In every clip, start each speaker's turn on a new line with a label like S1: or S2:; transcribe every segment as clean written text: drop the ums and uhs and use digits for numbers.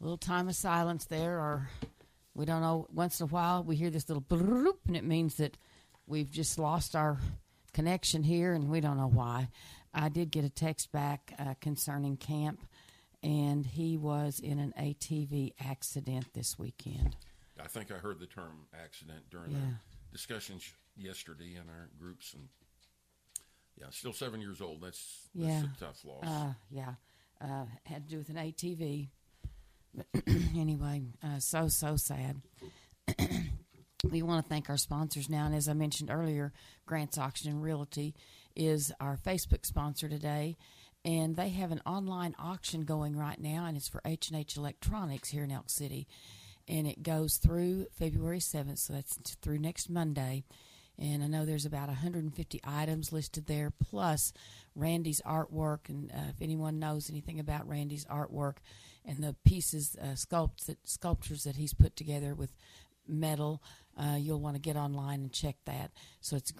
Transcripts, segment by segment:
S1: little time of silence there, or we don't know. Once in a while, we hear this little bloop, and it means that we've just lost our connection here, and we don't know why. I did get a text back concerning Camp, and he was in an ATV accident this weekend.
S2: I think I heard the term accident during our discussions yesterday in our groups, and still 7 years old. That's a tough loss. Had to do with an ATV. But anyway, so sad. We want to thank our sponsors now, and as I mentioned earlier, Grant's Auction and Realty is our Facebook sponsor today, and they have an online auction going right now, and it's for H&H Electronics here in Elk City, and it goes through February 7th, so that's through next Monday. And I know there's about 150 items listed there, plus Randy's artwork. And if anyone knows anything about Randy's artwork and the pieces, sculptures that he's put together with metal, you'll want to get online and check that. So it's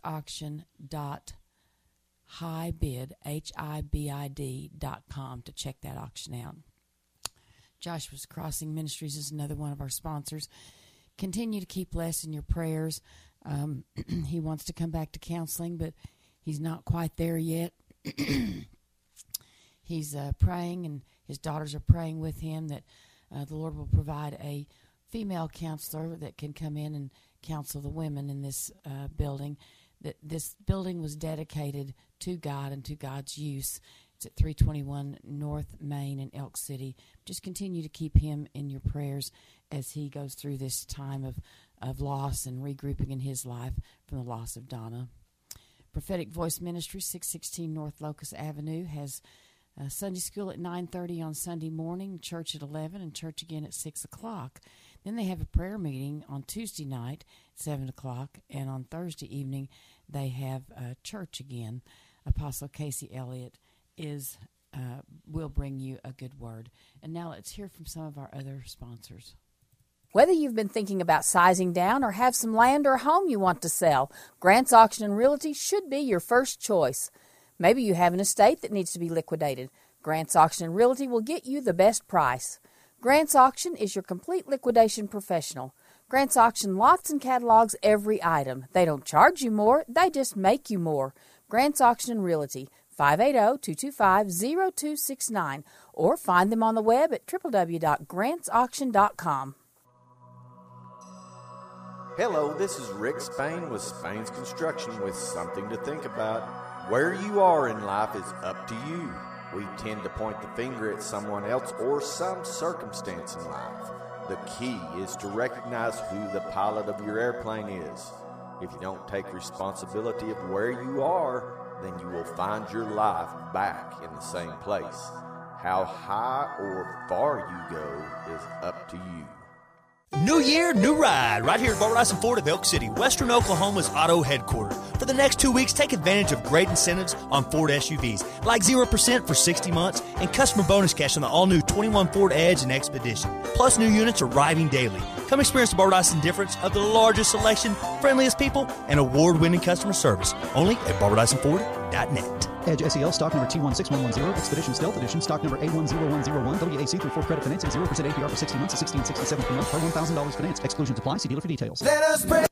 S2: grantsauction.hibid.com to check that auction out. Joshua's Crossing Ministries is another one of our sponsors. Continue to keep Les in your prayers. He wants to come back to counseling, but he's not quite there yet. He's praying, and his daughters are praying with him that the Lord will provide a female counselor that can come in and counsel the women in this building. That this building was dedicated to God and to God's use. It's at 321 North Main in Elk City. Just continue to keep him in your prayers as he goes through this time of loss and regrouping in his life from the loss of Donna. Prophetic Voice Ministry, 616 North Locust Avenue, has Sunday school at 9:30 on Sunday morning, church at 11, and church again at 6 o'clock. Then they have a prayer meeting on Tuesday night at 7 o'clock, and on Thursday evening they have church again. Apostle Casey Elliott will bring you a good word. And now let's hear from some of our other sponsors.
S3: Whether you've been thinking about sizing down or have some land or home you want to sell, Grant's Auction and Realty should be your first choice. Maybe you have an estate that needs to be liquidated. Grant's Auction and Realty will get you the best price. Grant's Auction is your complete liquidation professional. Grant's Auction lots and catalogs every item. They don't charge you more, they just make you more. Grant's Auction and Realty, 580-225-0269, or find them on the web at www.grantsauction.com.
S4: Hello, this is Rick Spain with Spain's Construction with something to think about. Where you are in life is up to you. We tend to point the finger at someone else or some circumstance in life. The key is to recognize who the pilot of your airplane is. If you don't take responsibility of where you are, then you will find your life back in the same place. How high or far you go is up to you.
S5: New year, new ride, right here at Barbara Dyson Ford of Elk City, Western Oklahoma's auto headquarters. For the next 2 weeks, take advantage of great incentives on Ford SUVs, like 0% for 60 months and customer bonus cash on the all-new 21 Ford Edge and Expedition. Plus, new units arriving daily. Come experience the Barbara Dyson difference of the largest selection, friendliest people, and award-winning customer service. Only at BarbaraDysonFord.net.
S6: Edge SEL stock number T16110, Expedition Stealth Edition stock number A10101, WAC through 4 credit financing, 0% APR for 60 months, $16.67 per month, per $1,000 finance. Exclusions apply. See dealer for details.
S1: Let us pray.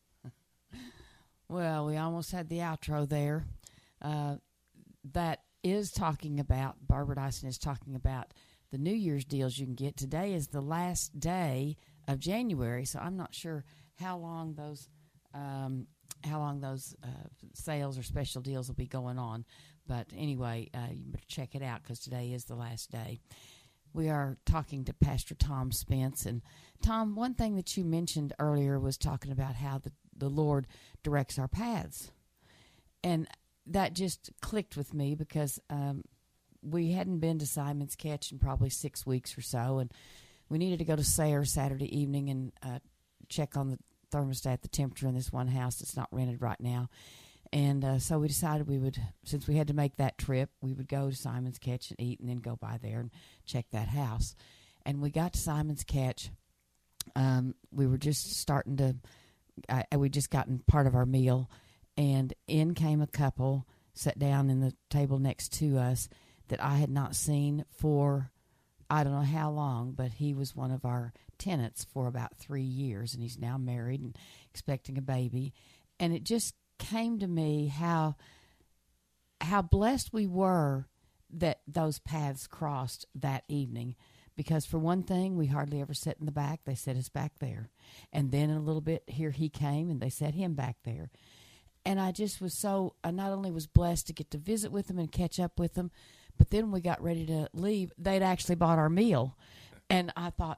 S1: Well, we almost had the outro there. That is talking about, Barbara Dyson is talking about the New Year's deals you can get. Today is the last day of January, so I'm not sure how long those sales or special deals will be going on. But anyway, you better check it out because today is the last day. We are talking to Pastor Tom Spence. And Tom, one thing that you mentioned earlier was talking about how the Lord directs our paths. And that just clicked with me because we hadn't been to Simon's Catch in probably 6 weeks or so. And we needed to go to Sayre Saturday evening and check on the thermostat, the temperature in this one house that's not rented right now. And so we decided we would, since we had to make that trip, we would go to Simon's Catch and eat and then go by there and check that house. And we got to Simon's Catch. We were just starting to, we just gotten part of our meal. And in came a couple, sat down in the table next to us that I had not seen for
S2: I don't know how long, but he was one of our tenants for about 3 years, and he's now married and expecting a baby. And it just came to me how blessed we were that those paths crossed that evening. Because for one thing, we hardly ever sat in the back. They set us back there. And then in a little bit, here he came, and they set him back there. And I just was I not only was blessed to get to visit with them and catch up with them, but then when we got ready to leave, they'd actually bought our meal. And I thought,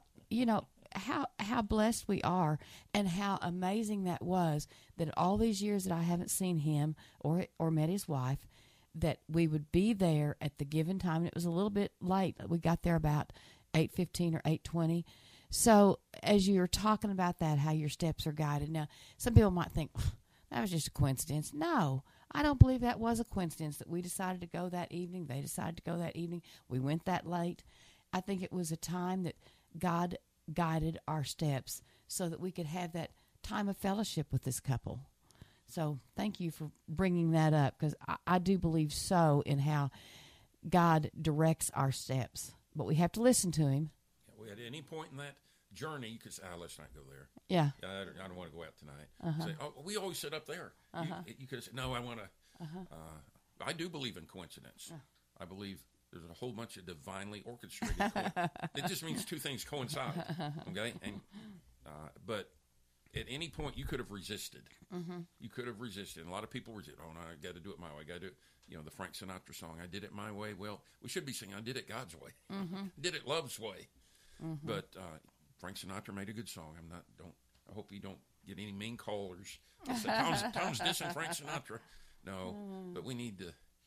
S2: how blessed we are, and how amazing that was, that all these years that I haven't seen him or met his wife, that we would be there at the given time. And it was a little bit late. We got there about 8:15 or 8:20. So as you're talking about that, how your steps are guided. Now, some people might think, that was just a coincidence. No, I don't believe that was a coincidence that we decided to go that evening. They decided to go that evening. We went that late. I think it was a time that God guided our steps so that we could have that time of fellowship with this couple. So thank you for bringing that up, because I do believe so in how God directs our steps. But we have to listen to him.
S7: Yeah, at any point in that journey, you could say, let's not go there.
S2: Yeah.
S7: I don't want to go out tonight. Say, we always sit up there. You could have said, no, I want to. I do believe in coincidence. I believe there's a whole bunch of divinely orchestrated. It just means two things coincide. Okay? And but at any point, you could have resisted. You could have resisted. And a lot of people resist. Oh, no, I got to do it my way. I got to do it. The Frank Sinatra song, I did it my way. Well, we should be singing, I did it God's way. Did it love's way. But Frank Sinatra made a good song. I hope you don't get any mean callers. Say, Tom's dissing Frank Sinatra. No, but we need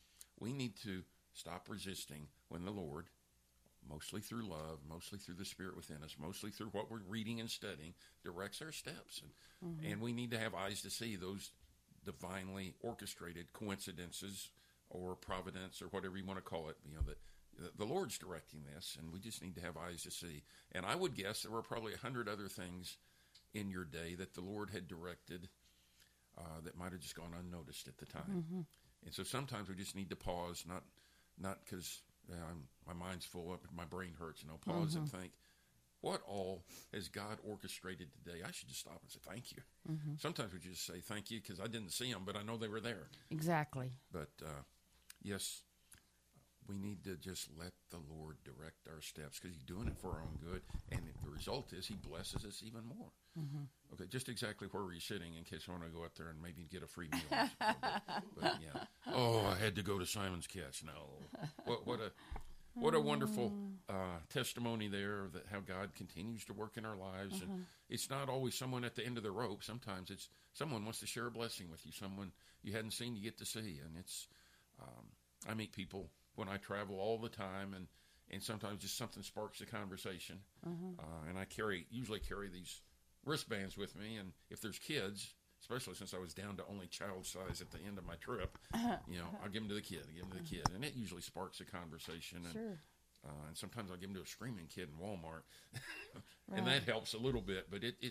S7: to stop resisting when the Lord, mostly through love, mostly through the Spirit within us, mostly through what we're reading and studying, directs our steps. And we need to have eyes to see those divinely orchestrated coincidences or providence or whatever you want to call it, that the Lord's directing this, and we just need to have eyes to see. And I would guess there were probably 100 other things in your day that the Lord had directed that might have just gone unnoticed at the time. And so sometimes we just need to pause, not because my mind's full up, my brain hurts, pause and think, what all has God orchestrated today? I should just stop and say thank you. Sometimes we just say thank you because I didn't see them, but I know they were there.
S2: Exactly.
S7: But yes, we need to just let the Lord direct our steps because he's doing it for our own good. And the result is he blesses us even more. Okay, just exactly where were you sitting in case I want to go up there and maybe get a free meal. But yeah. Oh, I had to go to Simon's Catch. No. What a wonderful testimony there that how God continues to work in our lives. And it's not always someone at the end of the rope. Sometimes it's someone wants to share a blessing with you, someone you hadn't seen you get to see. And it's I meet people when I travel all the time, and sometimes just something sparks a conversation. And I usually carry these wristbands with me, and if there's kids, especially since I was down to only child size at the end of my trip, I'll give them to the kid, and it usually sparks a conversation. And, and sometimes I'll give them to a screaming kid in Walmart, and that helps a little bit. But it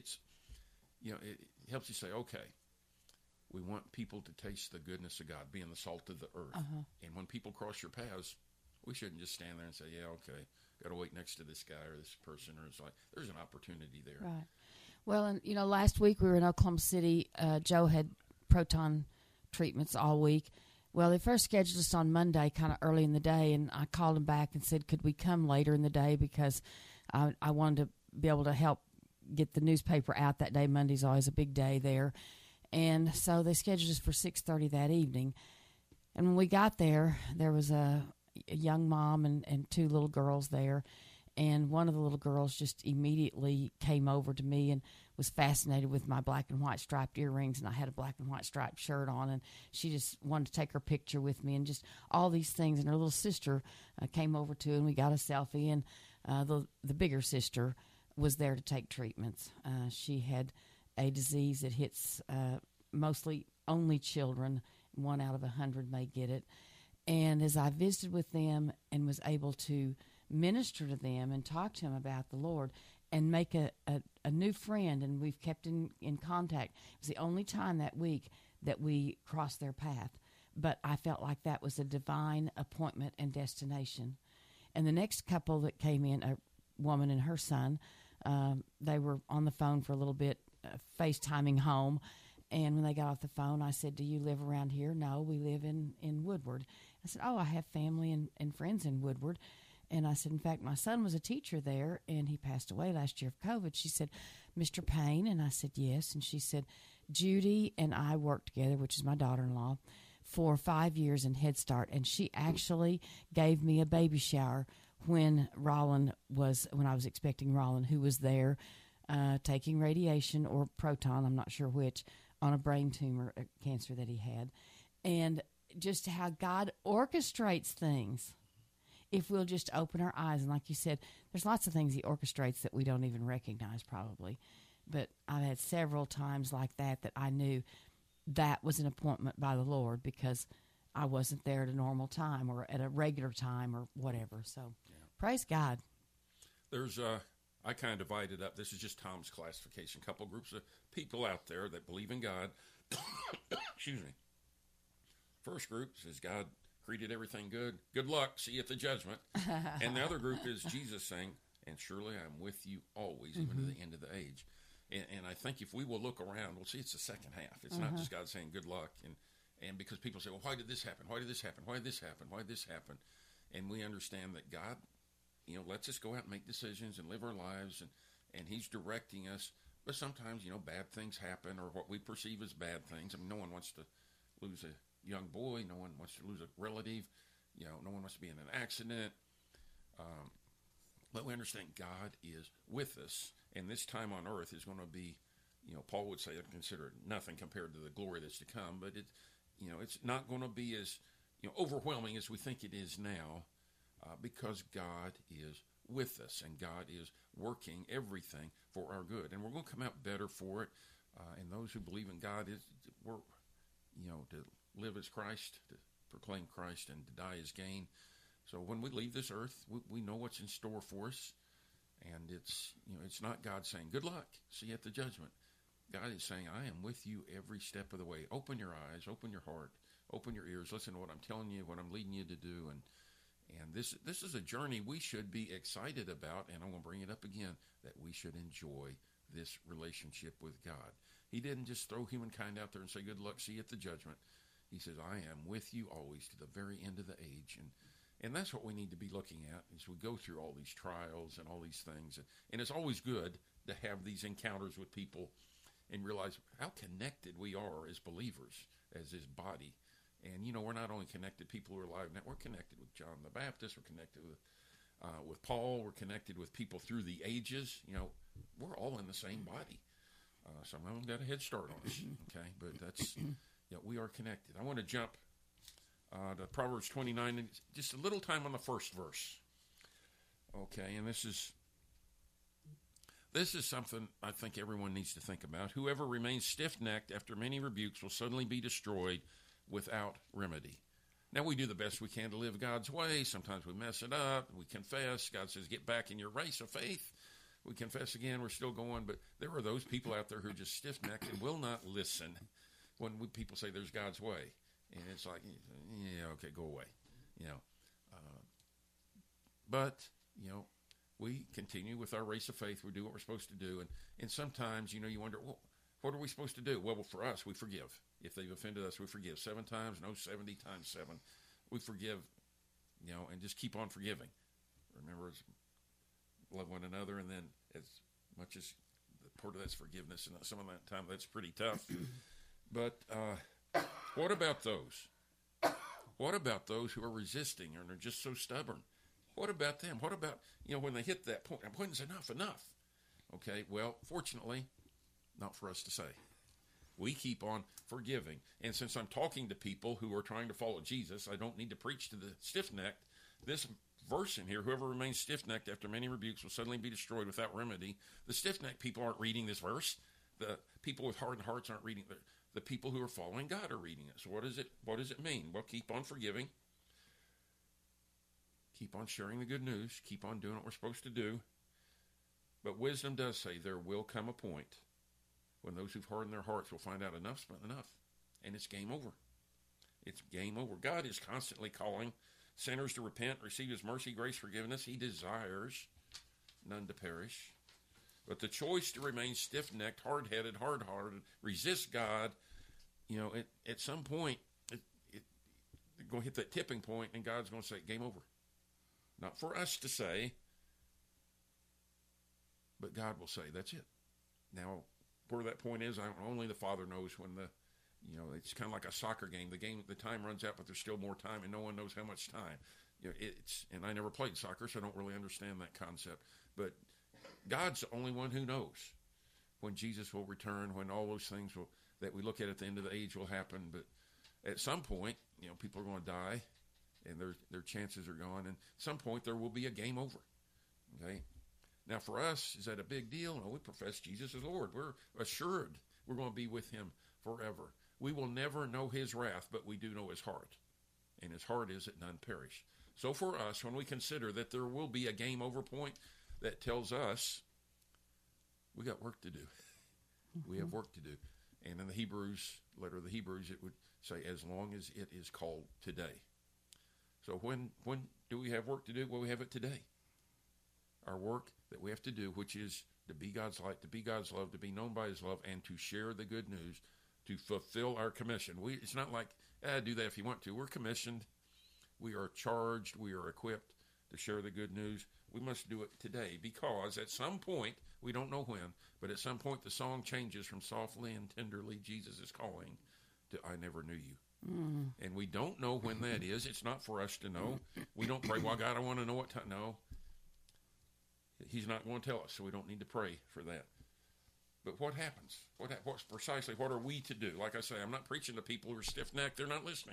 S7: helps you say, okay, we want people to taste the goodness of God, being the salt of the earth. And when people cross your paths, we shouldn't just stand there and say, yeah, okay, got to wait next to this guy or this person, or it's like there's an opportunity there.
S2: Right. Well, and last week we were in Oklahoma City. Joe had proton treatments all week. Well, they first scheduled us on Monday, kind of early in the day, and I called him back and said, could we come later in the day because I wanted to be able to help get the newspaper out that day. Monday's always a big day there. And so they scheduled us for 6:30 that evening. And when we got there, there was a young mom and two little girls there. And one of the little girls just immediately came over to me and was fascinated with my black and white striped earrings, and I had a black and white striped shirt on, and she just wanted to take her picture with me and just all these things. And her little sister came over too, and we got a selfie, and the bigger sister was there to take treatments. She had a disease that hits mostly only children. 1 out of 100 may get it. And as I visited with them and was able to minister to them and talk to them about the Lord and make a new friend, and we've kept in contact. It was the only time that week that we crossed their path. But I felt like that was a divine appointment and destination. And the next couple that came in, a woman and her son, they were on the phone for a little bit, FaceTiming home. And when they got off the phone, I said, do you live around here? No, we live in Woodward. I said, oh, I have family and friends in Woodward. And I said, in fact, my son was a teacher there, and he passed away last year of COVID. She said, Mr. Payne? And I said, yes. And she said, Judy and I worked together, which is my daughter-in-law, for 5 years in Head Start. And she actually gave me a baby shower when I was expecting Rollin, who was there taking radiation or proton, I'm not sure which, on a brain tumor cancer that he had. And just how God orchestrates things if we'll just open our eyes. And like you said, there's lots of things he orchestrates that we don't even recognize probably. But I've had several times like that I knew that was an appointment by the Lord because I wasn't there at a normal time or at a regular time or whatever. So praise God.
S7: There's I kind of divided up. This is just Tom's classification. A couple groups of people out there that believe in God. Excuse me. First group says God created everything good. Good luck. See you at the judgment. And the other group is Jesus saying, and surely I'm with you always, even to the end of the age. And I think if we will look around, we'll see it's the second half. It's not just God saying good luck. And because people say, well, why did this happen? Why did this happen? Why did this happen? Why did this happen? And we understand that God, lets us go out and make decisions and live our lives, and he's directing us. But sometimes, bad things happen, or what we perceive as bad things. I mean, no one wants to lose a young boy. No one wants to lose a relative. No one wants to be in an accident. But we understand God is with us, and this time on earth is going to be, Paul would say, I'd consider it nothing compared to the glory that's to come. But it's not going to be as overwhelming as we think it is now, because God is with us, and God is working everything for our good, and we're going to come out better for it. And those who believe in God we're to live as Christ, to proclaim Christ, and to die as gain. So when we leave this earth, we know what's in store for us, and it's not God saying good luck, see you at the judgment. God is saying, I am with you every step of the way. Open your eyes, open your heart, open your ears, listen to what I'm telling you, what I'm leading you to do, and this is a journey we should be excited about, and I'm going to bring it up again, that we should enjoy this relationship with God. He didn't just throw humankind out there and say, good luck, see you at the judgment. He says, I am with you always to the very end of the age. And that's what we need to be looking at as we go through all these trials and all these things. And it's always good to have these encounters with people and realize how connected we are as believers, as his body. And, we're not only connected people who are alive now, we're connected with John the Baptist, we're connected with Paul, we're connected with people through the ages. We're all in the same body. Some of them got a head start on us, okay? But that's, we are connected. I want to jump to Proverbs 29, and just a little time on the first verse. Okay, and this is something I think everyone needs to think about. Whoever remains stiff-necked after many rebukes will suddenly be destroyed without remedy. Now, we do the best we can to live God's way. Sometimes we mess it up. We confess. God says, get back in your race of faith. We confess again. We're still going. But there are those people out there who are just stiff-necked and will not listen when people say there's God's way. And it's like, yeah, okay, go away. But we continue with our race of faith. We do what we're supposed to do. And sometimes, you wonder, well, what are we supposed to do? Well, for us, we forgive. If they've offended us, we forgive 7 times. No, 70 times 7. We forgive, and just keep on forgiving. Remember, love one another, and then as much as part of that's forgiveness, and some of that time that's pretty tough. But what about those? What about those who are resisting and are just so stubborn? What about them? What about, when they hit that point? When's enough? Okay, well, fortunately, not for us to say. We keep on forgiving. And since I'm talking to people who are trying to follow Jesus, I don't need to preach to the stiff-necked. This verse in here, whoever remains stiff-necked after many rebukes will suddenly be destroyed without remedy. The stiff-necked people aren't reading this verse. The people with hardened hearts aren't reading it. The people who are following God are reading it. So what does it mean? Well, keep on forgiving. Keep on sharing the good news. Keep on doing what we're supposed to do. But wisdom does say there will come a point when those who've hardened their hearts will find out enough's enough. And it's game over. It's game over. God is constantly calling sinners to repent, receive his mercy, grace, forgiveness. He desires none to perish. But the choice to remain stiff-necked, hard-headed, hard-hearted, resist God, at some point, it's going to hit that tipping point, and God's going to say, game over. Not for us to say, but God will say, that's it. Now, where that point is, only the Father knows when it's kind of like a soccer game. The time runs out, but there's still more time, and no one knows how much time. And I never played soccer, so I don't really understand that concept. But God's the only one who knows when Jesus will return, when all those things that we look at the end of the age will happen. But at some point, people are going to die, and their chances are gone. And at some point, there will be a game over. Okay? Now, for us, is that a big deal? No, we profess Jesus as Lord. We're assured we're going to be with him forever. We will never know his wrath, but we do know his heart. And his heart is that none perish. So for us, when we consider that there will be a game over point, that tells us we got work to do. We have work to do. And in the letter of the Hebrews, it would say, as long as it is called today. So when do we have work to do? Well, we have it today. Our work that we have to do, which is to be God's light, to be God's love, to be known by his love, and to share the good news, to fulfill our commission. It's not like, do that if you want to. We're commissioned. We are charged. We are equipped to share the good news. We must do it today, because at some point, we don't know when, but at some point the song changes from softly and tenderly Jesus is calling to I never knew you. And we don't know when that is. It's not for us to know. We don't pray, well, God, I want to know what time. No. He's not going to tell us, so we don't need to pray for that. But what happens? What's precisely, what are we to do? Like I say, I'm not preaching to people who are stiff-necked. They're not listening.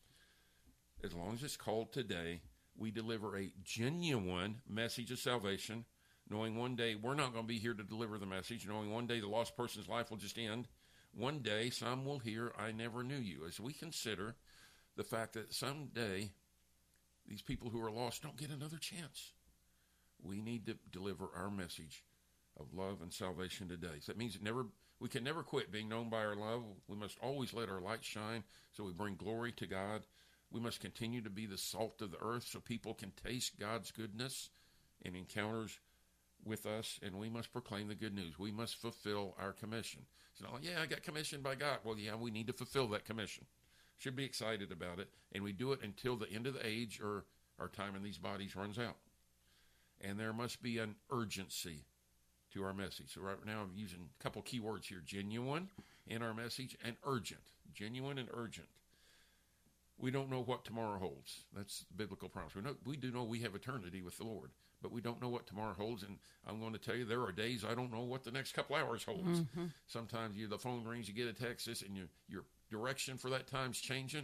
S7: As long as it's called today, we deliver a genuine message of salvation, knowing one day we're not going to be here to deliver the message, knowing one day the lost person's life will just end. One day some will hear, I never knew you. As we consider the fact that someday these people who are lost don't get another chance, we need to deliver our message of love and salvation today. So that means we can never quit being known by our love. We must always let our light shine so we bring glory to God. We must continue to be the salt of the earth so people can taste God's goodness and encounters with us, and we must proclaim the good news. We must fulfill our commission. It's not like, I got commissioned by God. Well, we need to fulfill that commission. Should be excited about it, and we do it until the end of the age or our time in these bodies runs out. And there must be an urgency to our message. So right now I'm using a couple key words here, genuine in our message and urgent. Genuine and urgent. We don't know what tomorrow holds. That's the biblical promise. We do know we have eternity with the Lord, but we don't know what tomorrow holds. And I'm going to tell you, there are days I don't know what the next couple hours holds. Mm-hmm. Sometimes the phone rings, you get a text, and your direction for that time's changing.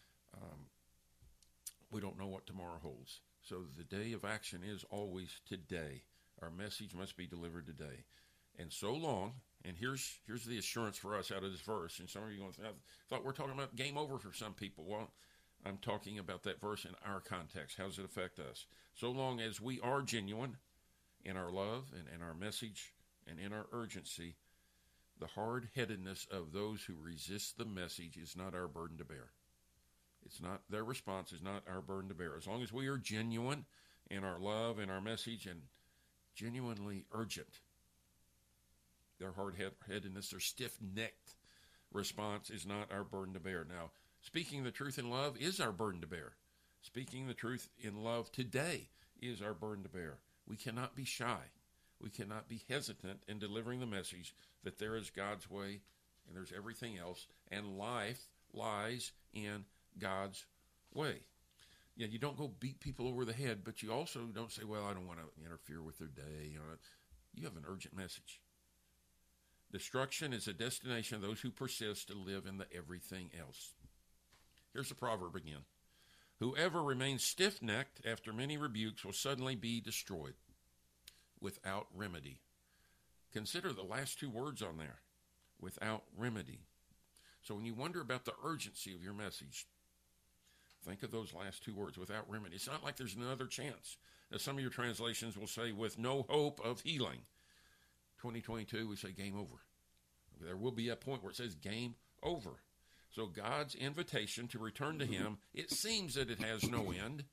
S7: We don't know what tomorrow holds. So the day of action is always today. Our message must be delivered today. And so long, and here's the assurance for us out of this verse. And some of you are going to think, I thought we're talking about game over for some people. Well, I'm talking about that verse in our context. How does it affect us? So long as we are genuine in our love and in our message and in our urgency, the hard-headedness of those who resist the message is not our burden to bear. It's not, their response is not our burden to bear. As long as we are genuine in our love and our message and genuinely urgent, their hard-headedness, their stiff-necked response is not our burden to bear. Now, speaking the truth in love is our burden to bear. Speaking the truth in love today is our burden to bear. We cannot be shy. We cannot be hesitant in delivering the message that there is God's way and there's everything else, and life lies in God's way. Yeah, you don't go beat people over the head, but you also don't say, well, I don't want to interfere with their day. You have an urgent message. Destruction is a destination of those who persist to live in the everything else. Here's the proverb again. Whoever remains stiff-necked after many rebukes will suddenly be destroyed without remedy. Consider the last two words on there, without remedy. So when you wonder about the urgency of your message, think of those last two words, without remedy. It's not like there's another chance. Now, some of your translations will say, with no hope of healing. 2022, we say game over. There will be a point where it says game over. So God's invitation to return to him, it seems that it has no end.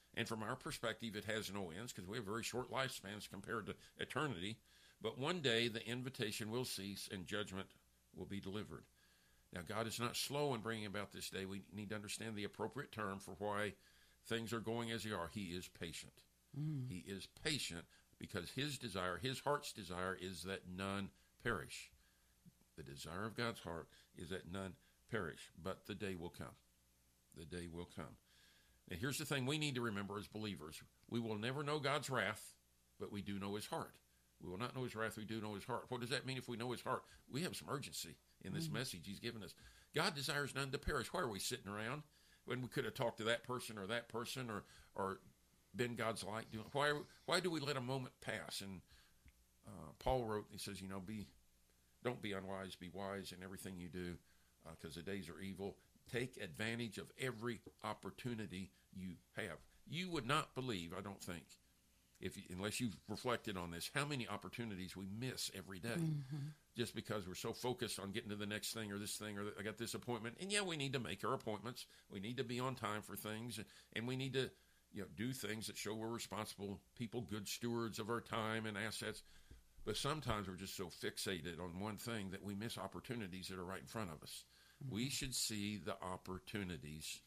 S7: And from our perspective, it has no ends because we have very short lifespans compared to eternity. But one day the invitation will cease and judgment will be delivered. Now, God is not slow in bringing about this day. We need to understand the appropriate term for why things are going as they are. He is patient. He is patient because his desire, his heart's desire, is that none perish. The desire of God's heart is that none perish. But the day will come. The day will come. Now, here's the thing we need to remember as believers. We will never know God's wrath, but we do know his heart. We will not know his wrath, we do know his heart. What does that mean if we know his heart? We have some urgency in this message he's given us. God desires none to perish. Why are we sitting around when we could have talked to that person or been God's light? Why do we let a moment pass? And Paul wrote, he says, don't be unwise, be wise in everything you do, because the days are evil. Take advantage of every opportunity you have. You would not believe, I don't think, unless you've reflected on this, how many opportunities we miss every day just because we're so focused on getting to the next thing or this thing or I got this appointment. And yeah, we need to make our appointments. We need to be on time for things, and we need to do things that show we're responsible people, good stewards of our time and assets. But sometimes we're just so fixated on one thing that we miss opportunities that are right in front of us. We should see the opportunities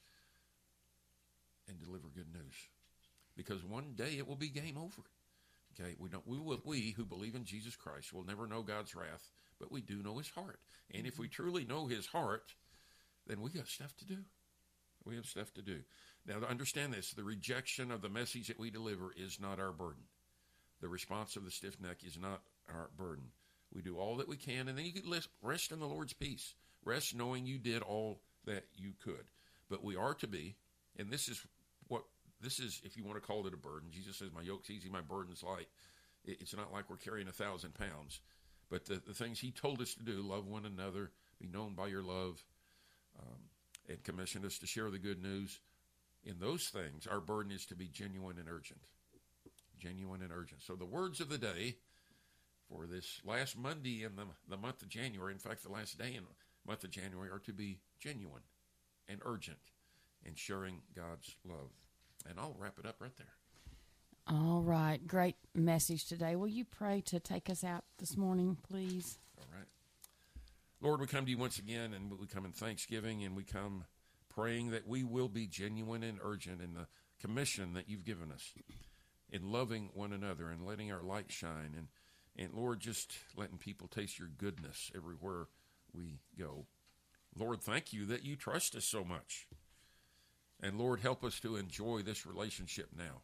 S7: and deliver good news. Because one day it will be game over. Okay, we who believe in Jesus Christ will never know God's wrath, but we do know his heart. And if we truly know his heart, then we got stuff to do. We have stuff to do. Now, to understand this, the rejection of the message that we deliver is not our burden. The response of the stiff neck is not our burden. We do all that we can, and then you can rest in the Lord's peace. Rest knowing you did all that you could. But we are to be, and this is, if you want to call it a burden. Jesus says, my yoke's easy, my burden's light. It's not like we're carrying 1,000 pounds. But the things he told us to do, love one another, be known by your love, and commissioned us to share the good news. In those things, our burden is to be genuine and urgent. Genuine and urgent. So the words of the day for this last Monday in the month of January, in fact, the last day in the month of January, are to be genuine and urgent in sharing God's love. And I'll wrap it up right there.
S1: All right. Great message today. Will you pray to take us out this morning, please?
S7: All right. Lord, we come to you once again, and we come in thanksgiving, and we come praying that we will be genuine and urgent in the commission that you've given us, in loving one another and letting our light shine, and Lord, just letting people taste your goodness everywhere we go. Lord, thank you that you trust us so much. And Lord, help us to enjoy this relationship now.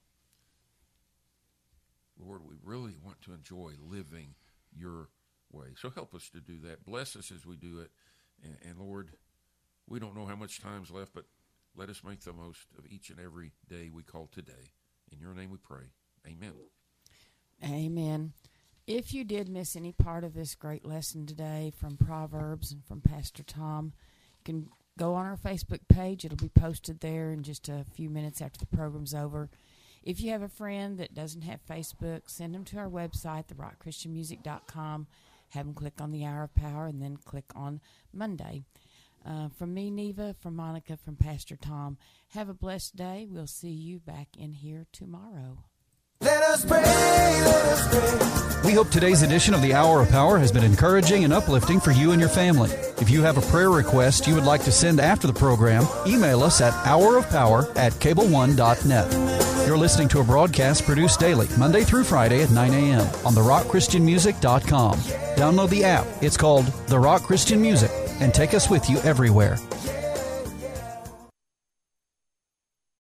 S7: Lord, we really want to enjoy living your way. So help us to do that. Bless us as we do it. And Lord, we don't know how much time's left, but let us make the most of each and every day we call today. In your name we pray. Amen.
S1: Amen. If you did miss any part of this great lesson today from Proverbs and from Pastor Tom, you can go on our Facebook page. It'll be posted there in just a few minutes after the program's over. If you have a friend that doesn't have Facebook, send them to our website, therockchristianmusic.com. Have them click on the Hour of Power and then click on Monday. From me, Neva, from Monica, from Pastor Tom, have a blessed day. We'll see you back in here tomorrow.
S8: Let us pray, let us pray.
S6: We hope today's edition of the Hour of Power has been encouraging and uplifting for you and your family. If you have a prayer request you would like to send after the program, email us at hourofpower@cableone.net. You're listening to a broadcast produced daily, Monday through Friday at 9 a.m. on therockchristianmusic.com. Download the app. It's called The Rock Christian Music, and take us with you everywhere.